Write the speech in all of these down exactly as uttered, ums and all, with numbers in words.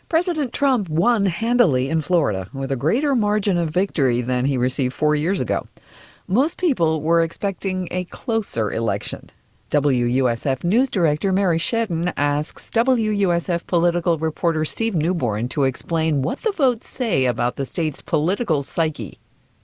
President Trump won handily in Florida with a greater margin of victory than he received four years ago. Most people were expecting a closer election. W U S F News Director Mary Shedden asks W U S F political reporter Steve Newborn to explain what the votes say about the state's political psyche.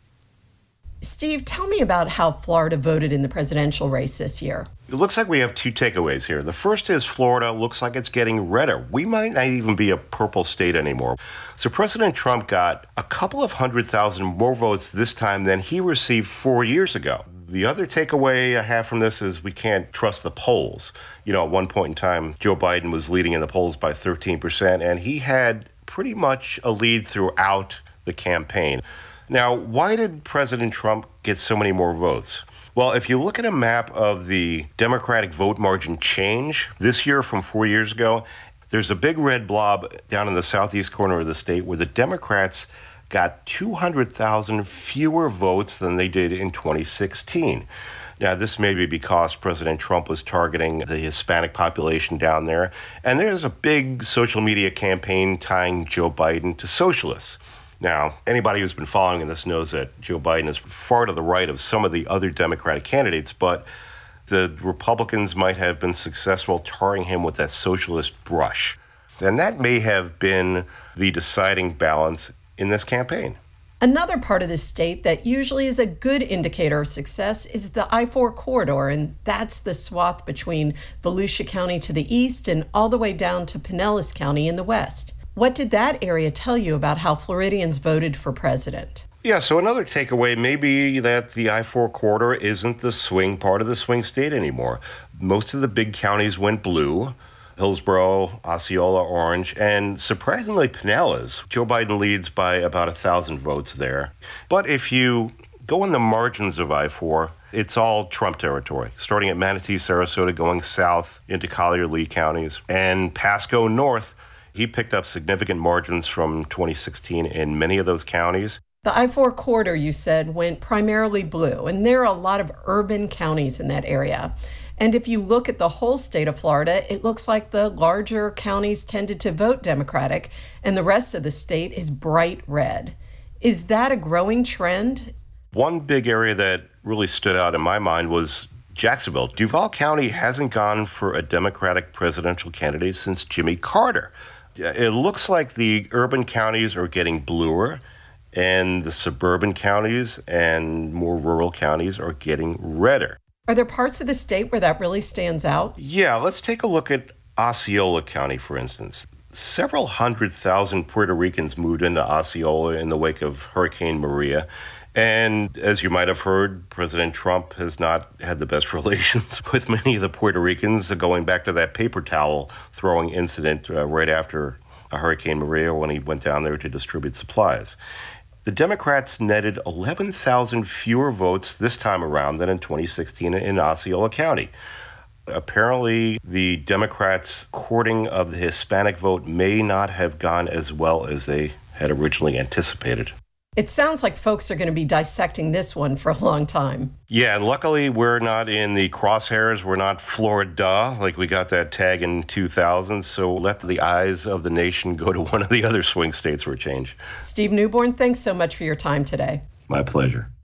Steve, tell me about how Florida voted in the presidential race this year. It looks like we have two takeaways here. The first is Florida looks like it's getting redder. We might not even be a purple state anymore. So President Trump got a couple of hundred thousand more votes this time than he received four years ago. The other takeaway I have from this is we can't trust the polls. You know, at one point in time, Joe Biden was leading in the polls by thirteen percent, and he had pretty much a lead throughout the campaign. Now, why did President Trump get so many more votes? Well, if you look at a map of the Democratic vote margin change this year from four years ago, there's a big red blob down in the southeast corner of the state where the Democrats got two hundred thousand fewer votes than they did in twenty sixteen. Now, this may be because President Trump was targeting the Hispanic population down there, and there's a big social media campaign tying Joe Biden to socialists. Now, anybody who's been following this knows that Joe Biden is far to the right of some of the other Democratic candidates, but the Republicans might have been successful tarring him with that socialist brush. And that may have been the deciding balance in this campaign. Another part of the state that usually is a good indicator of success is the I four corridor, and that's the swath between Volusia County to the east and all the way down to Pinellas County in the west. What did that area tell you about how Floridians voted for president? Yeah, so another takeaway may be that the I four corridor isn't the swing part of the swing state anymore. Most of the big counties went blue. Hillsborough, Osceola, Orange, and surprisingly Pinellas. Joe Biden leads by about a thousand votes there. But if you go in the margins of I four, it's all Trump territory, starting at Manatee, Sarasota, going south into Collier-Lee counties, and Pasco north. He picked up significant margins from twenty sixteen in many of those counties. The I four corridor, you said, went primarily blue, and there are a lot of urban counties in that area. And if you look at the whole state of Florida, it looks like the larger counties tended to vote Democratic, and the rest of the state is bright red. Is that a growing trend? One big area that really stood out in my mind was Jacksonville. Duval County hasn't gone for a Democratic presidential candidate since Jimmy Carter. It looks like the urban counties are getting bluer, and the suburban counties and more rural counties are getting redder. Are there parts of the state where that really stands out? Yeah, let's take a look at Osceola County, for instance. Several hundred thousand Puerto Ricans moved into Osceola in the wake of Hurricane Maria. And as you might have heard, President Trump has not had the best relations with many of the Puerto Ricans, going back to that paper towel throwing incident uh, right after Hurricane Maria when he went down there to distribute supplies. The Democrats netted eleven thousand fewer votes this time around than in twenty sixteen in Osceola County. Apparently, the Democrats' courting of the Hispanic vote may not have gone as well as they had originally anticipated. It sounds like folks are going to be dissecting this one for a long time. Yeah, and luckily we're not in the crosshairs. We're not Florida, like we got that tag in two thousand. So let the eyes of the nation go to one of the other swing states for a change. Steve Newborn, thanks so much for your time today. My pleasure.